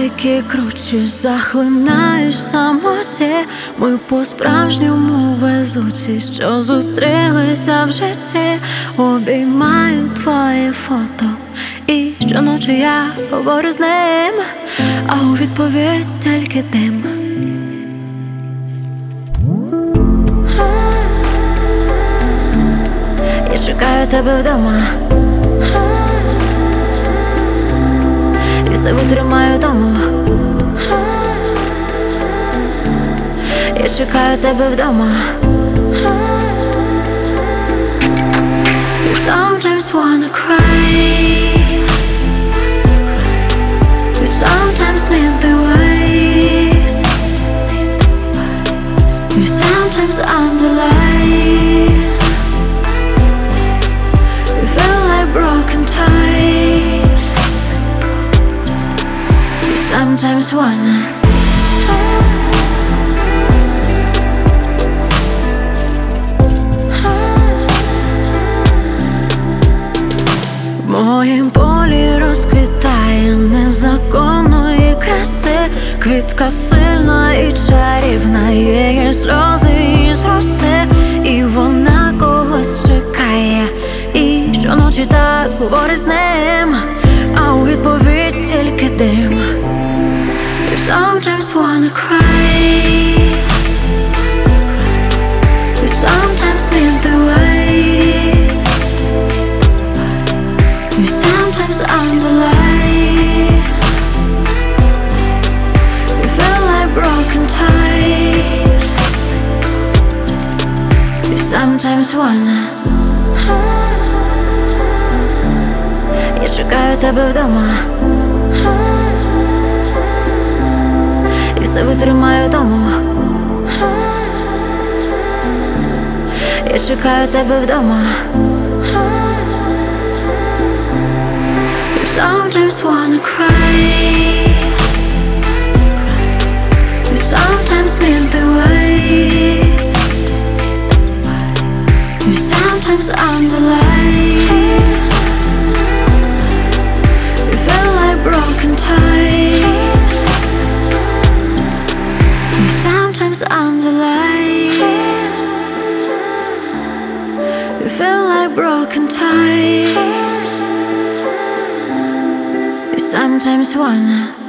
які кручі захлинаєш в самоті. Ми по-справжньому везуці, що зустрілися в житті. Обіймаю твоє фото, і щоночі я говорю з ним, а у відповідь тільки дим. Я чекаю тебе вдома, і все витримаю тому. Я чекаю тебе вдома. You sometimes wanna cry, you sometimes need the waves, you sometimes underlies, you feel like broken ties, you sometimes wanna. В моїм полі розквітає незаконної краси квітка сильна і чарівна, її сльози із роси, і вона когось чекає, і щоночі так говорить з ним, а у відповідь тільки дим. You sometimes wanna cry, you sometimes need the waves, you sometimes underlies, you feel like broken ties, you sometimes wanna. Я чекаю тебе вдома, і все витримаю тому. Я чекаю тебе вдома. You sometimes wanna cry, you sometimes need the waves, you sometimes underlies, you feel like broken ties, you sometimes underlies, you feel like broken ties. You sometimes wanna.